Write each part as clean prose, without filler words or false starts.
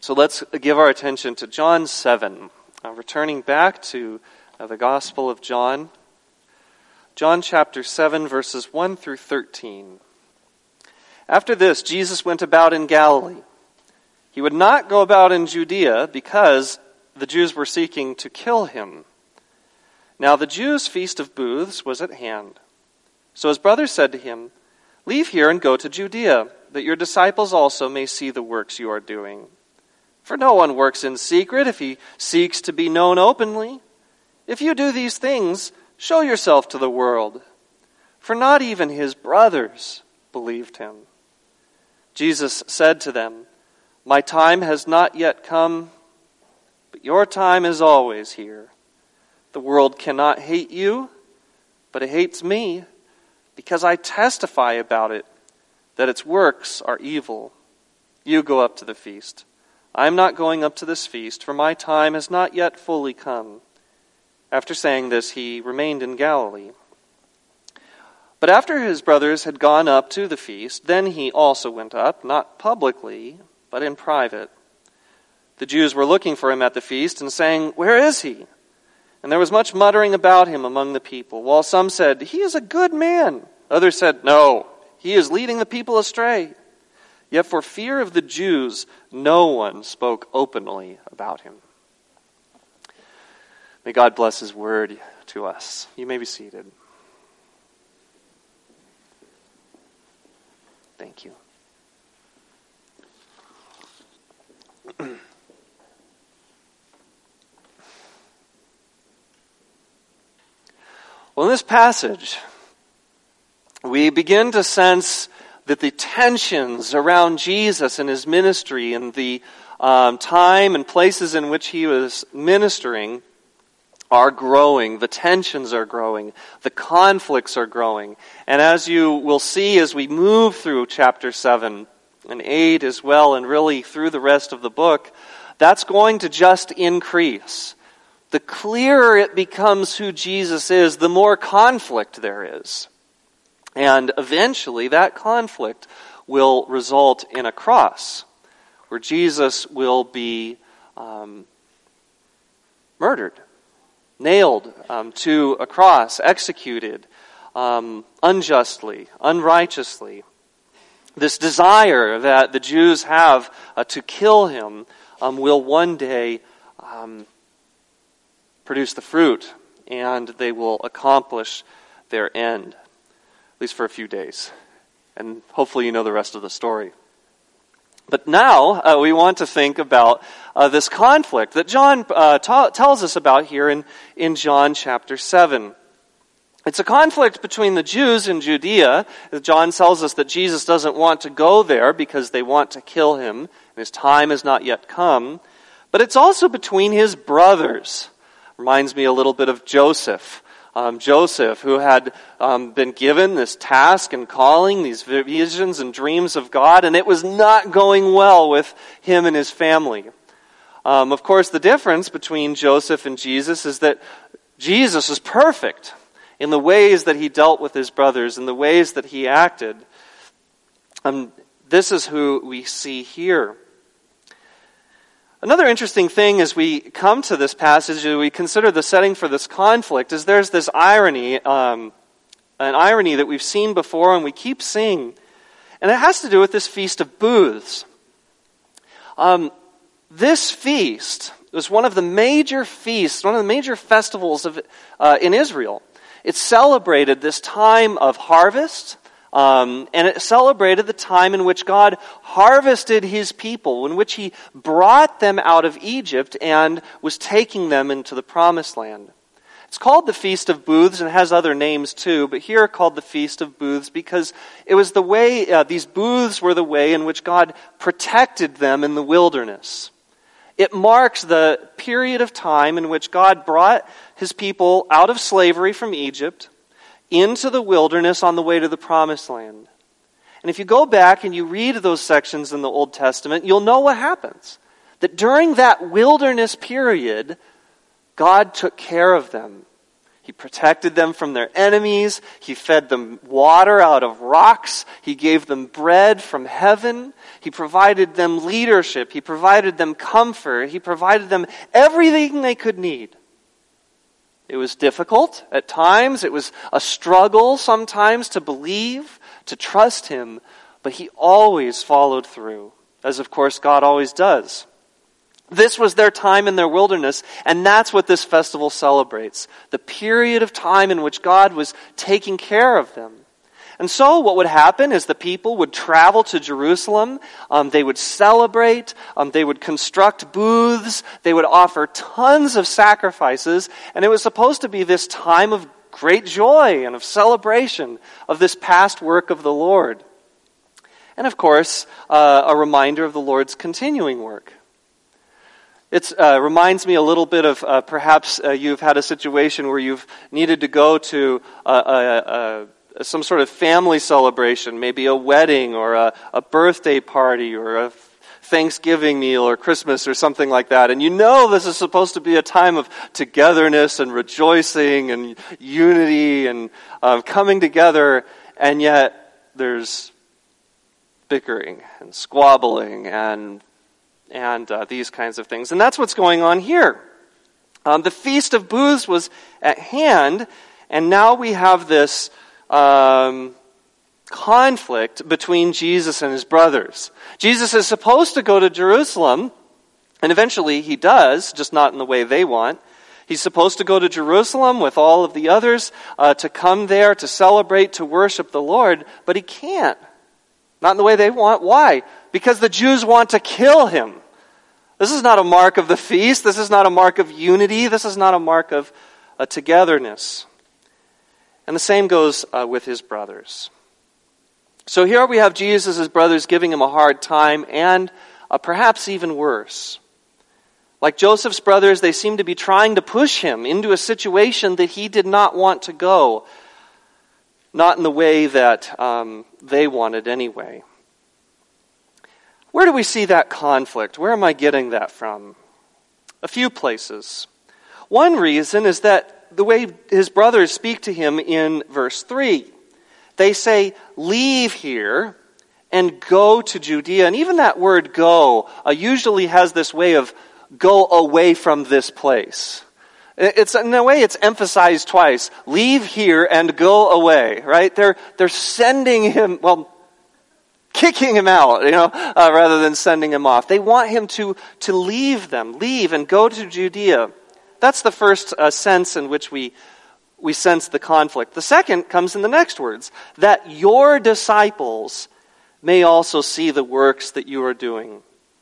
So let's give our attention to John 7. Returning back to the Gospel of John. John chapter 7, verses 1 through 13. After this, Jesus went about in Galilee. He would not go about in Judea because the Jews were seeking to kill him. Now the Jews' feast of booths was at hand. So his brothers said to him, "Leave here and go to Judea, that your disciples also may see the works you are doing. For no one works in secret if he seeks to be known openly. If you do these things, show yourself to the world." For not even his brothers believed him. Jesus said to them, "My time has not yet come, but your time is always here. The world cannot hate you, but it hates me, because I testify about it, that its works are evil. You go up to the feast. I am not going up to this feast, for my time has not yet fully come." After saying this, he remained in Galilee. But after his brothers had gone up to the feast, then he also went up, not publicly, but in private. The Jews were looking for him at the feast and saying, "Where is he?" And there was much muttering about him among the people, while some said, "He is a good man." Others said, "No, he is leading the people astray." Yet for fear of the Jews, no one spoke openly about him. May God bless his word to us. You may be seated. Thank you. Well, in this passage, we begin to sense that the tensions around Jesus and his ministry and the time and places in which he was ministering are growing. The tensions are growing. The conflicts are growing. And as you will see as we move through chapter 7 and 8 as well, and really through the rest of the book, that's going to just increase. The clearer it becomes who Jesus is, the more conflict there is. And eventually that conflict will result in a cross, where Jesus will be murdered, nailed to a cross, executed unjustly, unrighteously. This desire that the Jews have to kill him will one day produce the fruit, and they will accomplish their end. At least for a few days. And hopefully you know the rest of the story. But now we want to think about this conflict that John tells us about here in John chapter 7. It's a conflict between the Jews in Judea. John tells us that Jesus doesn't want to go there because they want to kill him, and his time has not yet come. But it's also between his brothers. Reminds me a little bit of Joseph. Joseph, who had been given this task and calling, these visions and dreams of God, and it was not going well with him and his family. Of course, the difference between Joseph and Jesus is that Jesus is perfect in the ways that he dealt with his brothers, in the ways that he acted. This is who we see here. Another interesting thing as we come to this passage, as we consider the setting for this conflict, is there's this irony, an irony that we've seen before and we keep seeing. And it has to do with this Feast of Booths. This feast was one of the major feasts, one of the major festivals in Israel. It celebrated this time of harvest, and it celebrated the time in which God harvested his people, in which he brought them out of Egypt and was taking them into the Promised Land. It's called the Feast of Booths, and it has other names too, but here called the Feast of Booths because it was the way, these booths were the way in which God protected them in the wilderness. It marks the period of time in which God brought his people out of slavery from Egypt into the wilderness on the way to the Promised Land. And if you go back and you read those sections in the Old Testament, you'll know what happens. That during that wilderness period, God took care of them. He protected them from their enemies. He fed them water out of rocks. He gave them bread from heaven. He provided them leadership. He provided them comfort. He provided them everything they could need. It was difficult at times. It was a struggle sometimes to believe, to trust him, but he always followed through, as of course God always does. This was their time in their wilderness, and that's what this festival celebrates. The period of time in which God was taking care of them. And so what would happen is the people would travel to Jerusalem, they would celebrate, they would construct booths, they would offer tons of sacrifices, and it was supposed to be this time of great joy and of celebration of this past work of the Lord. And of course, a reminder of the Lord's continuing work. It reminds me a little bit of perhaps you've had a situation where you've needed to go to some sort of family celebration, maybe a wedding or a birthday party or a Thanksgiving meal or Christmas or something like that. And you know this is supposed to be a time of togetherness and rejoicing and unity and coming together, and yet there's bickering and squabbling and these kinds of things. And that's what's going on here. The Feast of Booths was at hand, and now we have this conflict between Jesus and his brothers. Jesus is supposed to go to Jerusalem, and eventually he does, just not in the way they want. He's supposed to go to Jerusalem with all of the others to come there to celebrate, to worship the Lord, but he can't. Not in the way they want. Why? Because the Jews want to kill him. This is not a mark of the feast. This is not a mark of unity. This is not a mark of togetherness. And the same goes with his brothers. So here we have Jesus' brothers giving him a hard time, and perhaps even worse. Like Joseph's brothers, they seem to be trying to push him into a situation that he did not want to go. Not in the way that they wanted anyway. Where do we see that conflict? Where am I getting that from? A few places. One reason is that the way his brothers speak to him in verse 3. They say, leave here and go to Judea. And even that word go usually has this way of go away from this place. It's in a way it's emphasized twice. Leave here and go away, right? They're sending him, kicking him out, rather than sending him off. They want him to leave them, leave and go to Judea. That's the first sense in which we sense the conflict. The second comes in the next words, that your disciples may also see the works that you are doing.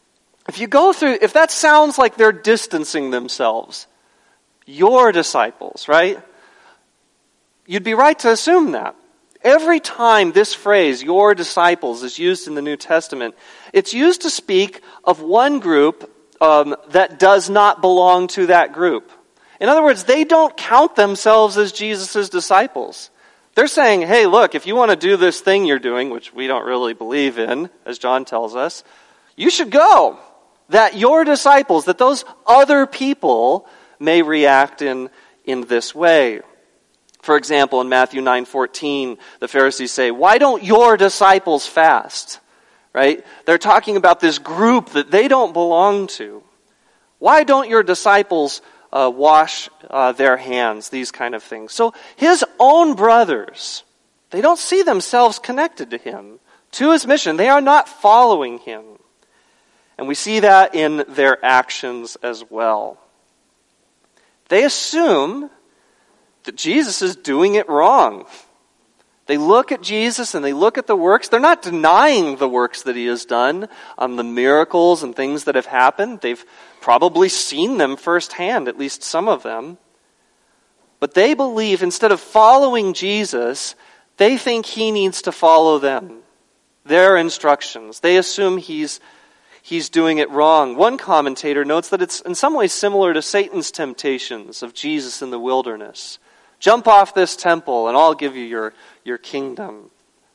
If that sounds like they're distancing themselves, your disciples, right? You'd be right to assume that. Every time this phrase, your disciples, is used in the New Testament, it's used to speak of one group that does not belong to that group. In other words, they don't count themselves as Jesus' disciples. They're saying, hey, look, if you want to do this thing you're doing, which we don't really believe in, as John tells us, you should go. That your disciples, that those other people may react in this way. For example, in Matthew 9:14, the Pharisees say, why don't your disciples fast? Right? They're talking about this group that they don't belong to. Why don't your disciples wash their hands? These kind of things. So his own brothers, they don't see themselves connected to him, to his mission. They are not following him. And we see that in their actions as well. They assume that Jesus is doing it wrong. They look at Jesus and they look at the works. They're not denying the works that he has done, the miracles and things that have happened. They've probably seen them firsthand, at least some of them. But they believe instead of following Jesus, they think he needs to follow them, their instructions. They assume he's doing it wrong. One commentator notes that it's in some ways similar to Satan's temptations of Jesus in the wilderness. Jump off this temple and I'll give you your kingdom.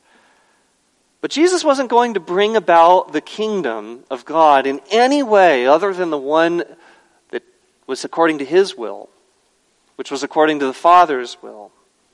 But Jesus wasn't going to bring about the kingdom of God in any way other than the one that was according to his will. which was according to the Father's will.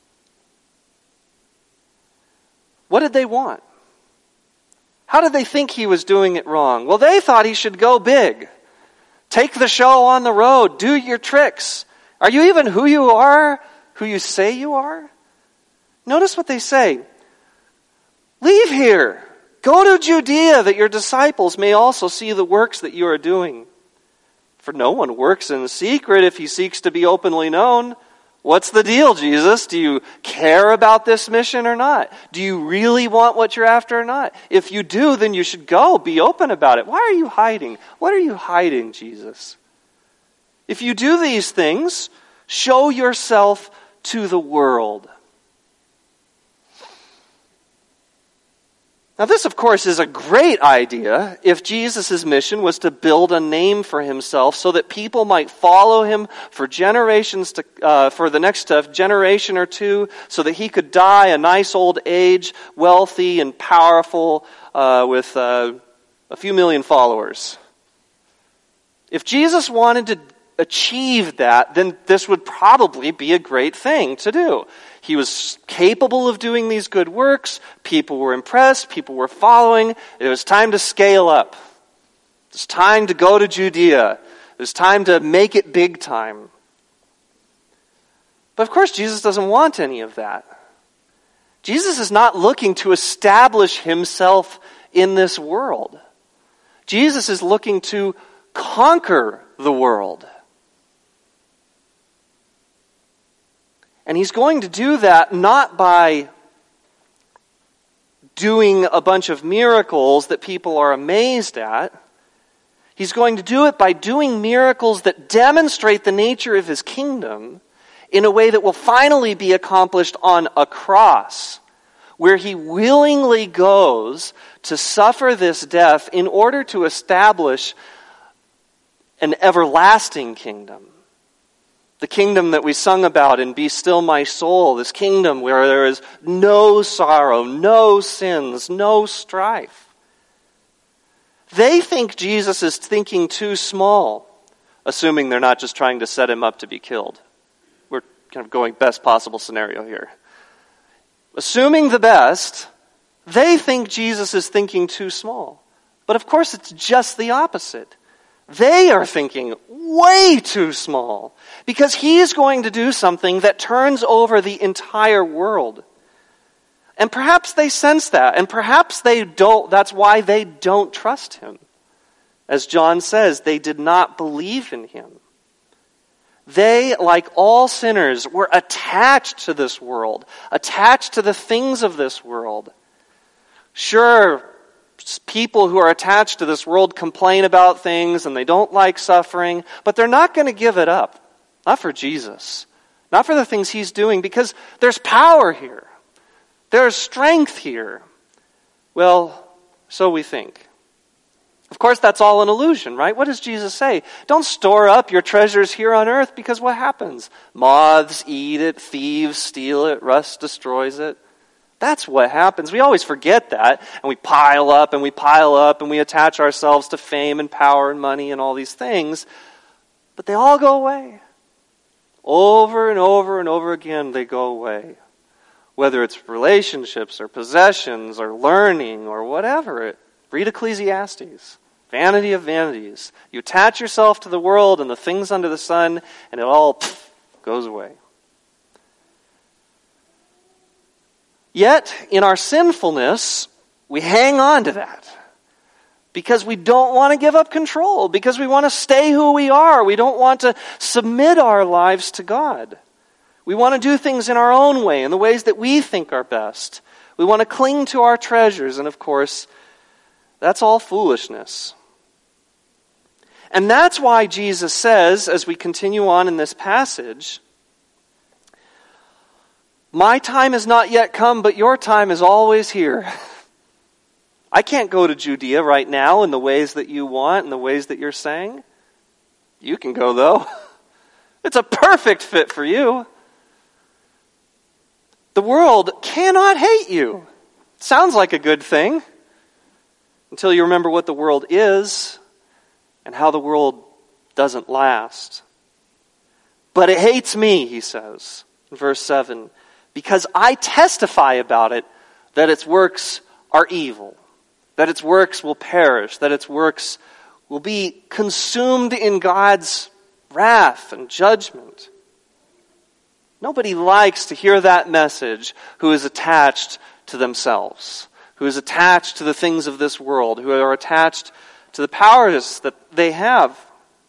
What did they want? How did they think he was doing it wrong? Well, they thought he should go big. Take the show on the road. Do your tricks. Are you even who you are? Who you say you are? Notice what they say. Leave here. Go to Judea that your disciples may also see the works that you are doing. For no one works in secret if he seeks to be openly known. What's the deal, Jesus? Do you care about this mission or not? Do you really want what you're after or not? If you do, then you should go. Be open about it. Why are you hiding? What are you hiding, Jesus? If you do these things, show yourself to the world. Now this, of course, is a great idea if Jesus' mission was to build a name for himself so that people might follow him for generations for the next generation or two, so that he could die a nice old age, wealthy and powerful, with a few million followers. If Jesus wanted to achieve that, then this would probably be a great thing to do. He was capable of doing these good works. People were impressed. People were following. It was time to scale up. It was time to go to Judea. It was time to make it big time. But of course, Jesus doesn't want any of that. Jesus is not looking to establish himself in this world. Jesus is looking to conquer the world. And he's going to do that not by doing a bunch of miracles that people are amazed at. He's going to do it by doing miracles that demonstrate the nature of his kingdom in a way that will finally be accomplished on a cross, where he willingly goes to suffer this death in order to establish an everlasting kingdom. The kingdom that we sung about in Be Still My Soul, this kingdom where there is no sorrow, no sins, no strife. They think Jesus is thinking too small, assuming they're not just trying to set him up to be killed. We're kind of going best possible scenario here. Assuming the best, they think Jesus is thinking too small. But of course it's just the opposite. They are thinking way too small, because he is going to do something that turns over the entire world. And perhaps they sense that, and perhaps they don't. That's why they don't trust him. As John says, they did not believe in him. They, like all sinners, were attached to this world, attached to the things of this world. Sure, people who are attached to this world complain about things and they don't like suffering, but they're not going to give it up. Not for Jesus. Not for the things he's doing, because there's power here. There's strength here. Well, so we think. Of course, that's all an illusion, right? What does Jesus say? Don't store up your treasures here on earth, because what happens? Moths eat it, thieves steal it, rust destroys it. That's what happens. We always forget that, and we pile up and we pile up and we attach ourselves to fame and power and money and all these things. But they all go away. Over and over and over again, they go away. Whether it's relationships or possessions or learning or whatever. Read Ecclesiastes. Vanity of vanities. You attach yourself to the world and the things under the sun, and it all goes away. Yet, in our sinfulness, we hang on to that. Because we don't want to give up control. Because we want to stay who we are. We don't want to submit our lives to God. We want to do things in our own way, in the ways that we think are best. We want to cling to our treasures, and of course, that's all foolishness. And that's why Jesus says, as we continue on in this passage, my time has not yet come, but your time is always here. I can't go to Judea right now in the ways that you want, in the ways that you're saying. You can go, though. It's a perfect fit for you. The world cannot hate you. Sounds like a good thing, until you remember what the world is and how the world doesn't last. But it hates me, he says in verse 7, because I testify about it that its works are evil, that its works will perish, that its works will be consumed in God's wrath and judgment. Nobody likes to hear that message who is attached to themselves, who is attached to the things of this world, who are attached to the powers that they have.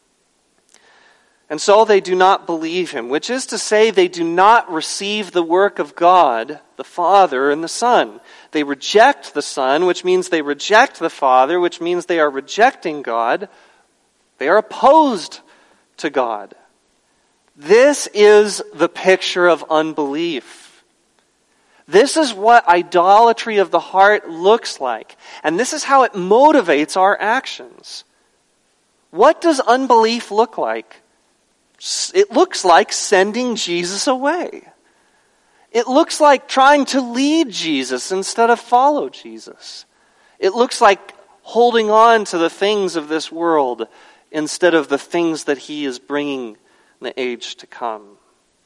And so they do not believe him, which is to say they do not receive the work of God, the Father and the Son. They reject the Son, which means they reject the Father, which means they are rejecting God. They are opposed to God. This is the picture of unbelief. This is what idolatry of the heart looks like. And this is how it motivates our actions. What does unbelief look like? It looks like sending Jesus away. It looks like trying to lead Jesus instead of follow Jesus. It looks like holding on to the things of this world instead of the things that he is bringing in the age to come.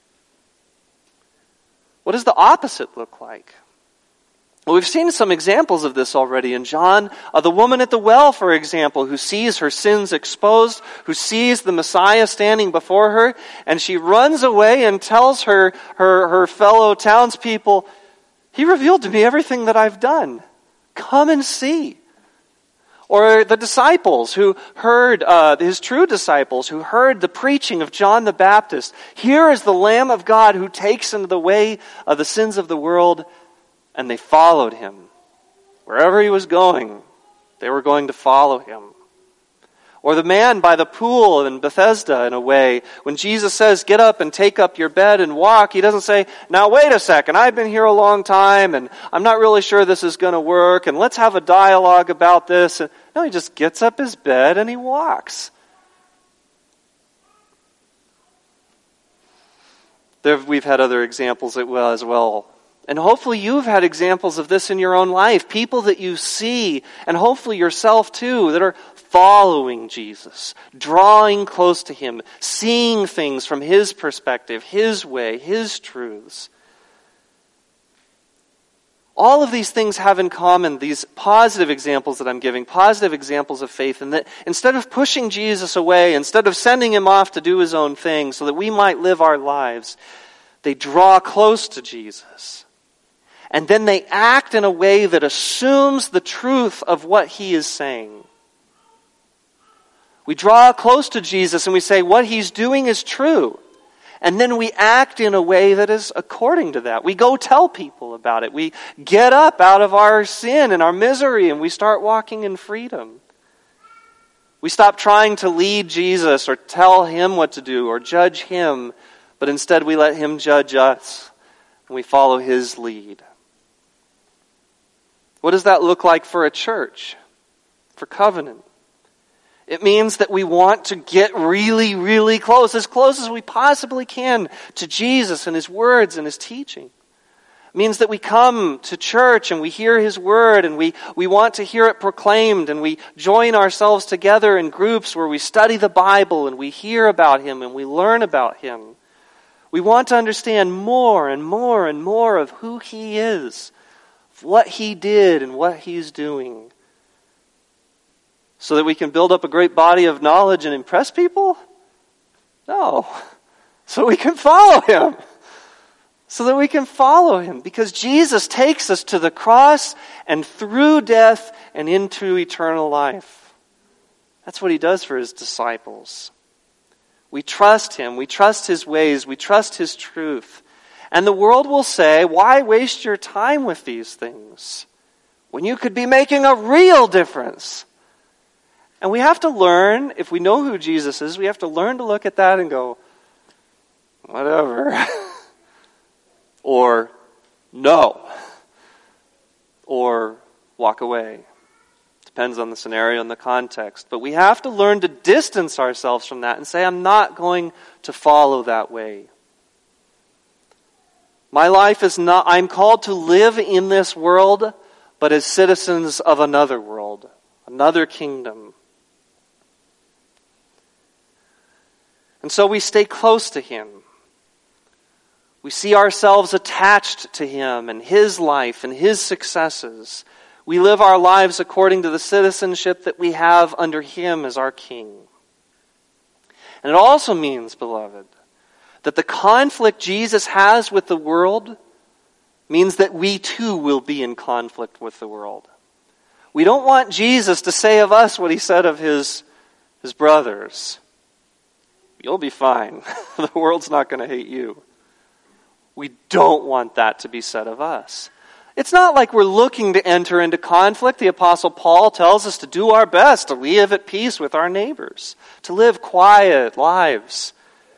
What does the opposite look like? Well, we've seen some examples of this already in John. The woman at the well, for example, who sees her sins exposed, who sees the Messiah standing before her, and she runs away and tells her fellow townspeople, he revealed to me everything that I've done. Come and see. Or the disciples who heard, his true disciples who heard the preaching of John the Baptist. Here is the Lamb of God who takes into the way of the sins of the world. And they followed him. Wherever he was going, they were going to follow him. Or the man by the pool in Bethesda, in a way, when Jesus says, get up and take up your bed and walk, he doesn't say, now wait a second, I've been here a long time and I'm not really sure this is going to work and let's have a dialogue about this. No, he just gets up his bed and he walks. We've had other examples as well. And hopefully you've had examples of this in your own life. People that you see, and hopefully yourself too, that are following Jesus, drawing close to him, seeing things from his perspective, his way, his truths. All of these things have in common, these positive examples that I'm giving, positive examples of faith, and that instead of pushing Jesus away, instead of sending him off to do his own thing so that we might live our lives, they draw close to Jesus. And then they act in a way that assumes the truth of what he is saying. We draw close to Jesus and we say what he's doing is true. And then we act in a way that is according to that. We go tell people about it. We get up out of our sin and our misery and we start walking in freedom. We stop trying to lead Jesus or tell him what to do or judge him, but instead we let him judge us and we follow his lead. What does that look like for a church? For Covenant? It means that we want to get really, really close as we possibly can to Jesus and his words and his teaching. It means that we come to church and we hear his word and we want to hear it proclaimed and we join ourselves together in groups where we study the Bible and we hear about him and we learn about him. We want to understand more and more and more of who he is, what he did and what he's doing. So that we can build up a great body of knowledge and impress people? No. So we can follow him. So that we can follow him. Because Jesus takes us to the cross and through death and into eternal life. That's what he does for his disciples. We trust him. We trust his ways. We trust his truth. And the world will say, why waste your time with these things when you could be making a real difference? And we have to learn, if we know who Jesus is, we have to learn to look at that and go, whatever. Or, no. Or, walk away. Depends on the scenario and the context. But we have to learn to distance ourselves from that and say, I'm not going to follow that way. My life is not, I'm called to live in this world, but as citizens of another world, another kingdom. And so we stay close to him. We see ourselves attached to him and his life and his successes. We live our lives according to the citizenship that we have under him as our king. And it also means, beloved, that the conflict Jesus has with the world means that we too will be in conflict with the world. We don't want Jesus to say of us what he said of his brothers. You'll be fine. The world's not going to hate you. We don't want that to be said of us. It's not like we're looking to enter into conflict. The Apostle Paul tells us to do our best to live at peace with our neighbors, to live quiet lives.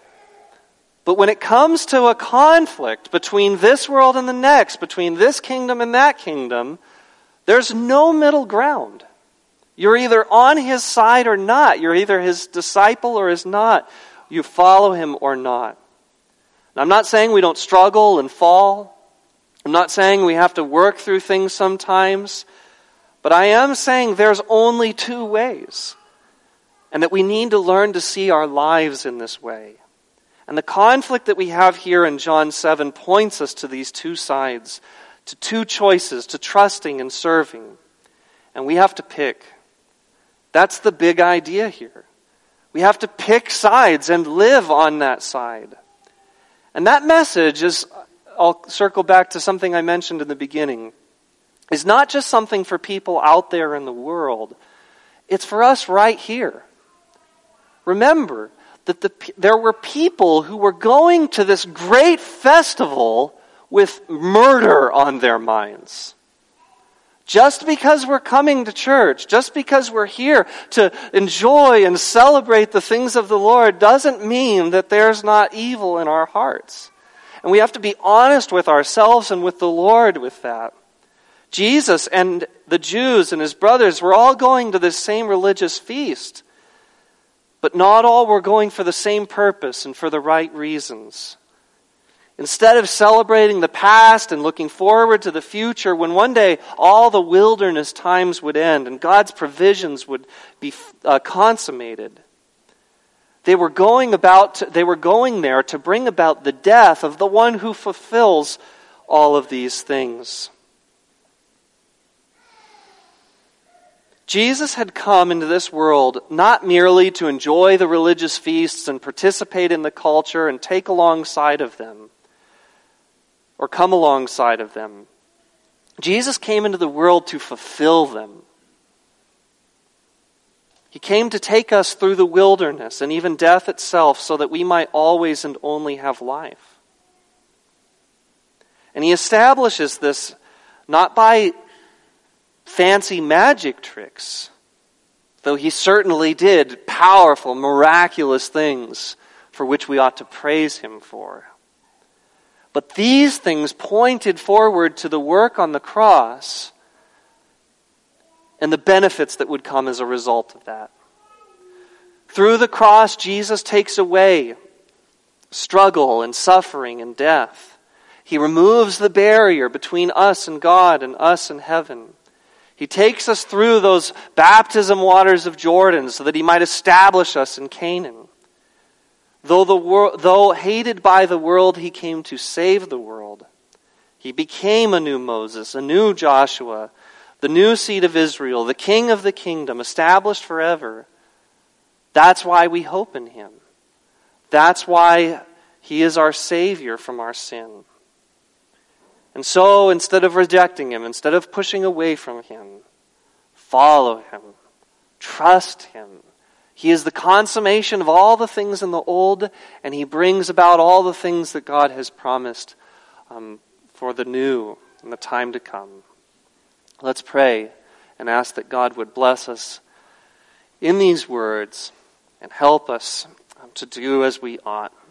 But when it comes to a conflict between this world and the next, between this kingdom and that kingdom, there's no middle ground. You're either on his side or not. You're either his disciple or is not. You follow him or not. Now, I'm not saying we don't struggle and fall. I'm not saying we have to work through things sometimes. But I am saying there's only two ways. And that we need to learn to see our lives in this way. And the conflict that we have here in John 7 points us to these two sides, to two choices, to trusting and serving. And we have to pick. That's the big idea here. We have to pick sides and live on that side. And that message is, I'll circle back to something I mentioned in the beginning, is not just something for people out there in the world. It's for us right here. Remember that there were people who were going to this great festival with murder on their minds. Just because we're coming to church, just because we're here to enjoy and celebrate the things of the Lord, doesn't mean that there's not evil in our hearts. And we have to be honest with ourselves and with the Lord with that. Jesus and the Jews and his brothers were all going to this same religious feast, but not all were going for the same purpose and for the right reasons. Instead of celebrating the past and looking forward to the future, when one day all the wilderness times would end and God's provisions would be consummated, they were going there to bring about the death of the one who fulfills all of these things. Jesus had come into this world not merely to enjoy the religious feasts and participate in the culture and take alongside of them, or come alongside of them. Jesus came into the world to fulfill them. He came to take us through the wilderness and even death itself so that we might always and only have life. And he establishes this not by fancy magic tricks, though he certainly did powerful, miraculous things for which we ought to praise him for. But these things pointed forward to the work on the cross and the benefits that would come as a result of that. Through the cross, Jesus takes away struggle and suffering and death. He removes the barrier between us and God and us and heaven. He takes us through those baptism waters of Jordan so that he might establish us in Canaan. Though hated by the world, he came to save the world. He became a new Moses, a new Joshua, the new seed of Israel, the king of the kingdom, established forever. That's why we hope in him. That's why he is our Savior from our sin. And so, instead of rejecting him, instead of pushing away from him, follow him, trust him. He is the consummation of all the things in the old, and he brings about all the things that God has promised for the new and the time to come. Let's pray and ask that God would bless us in these words and help us to do as we ought.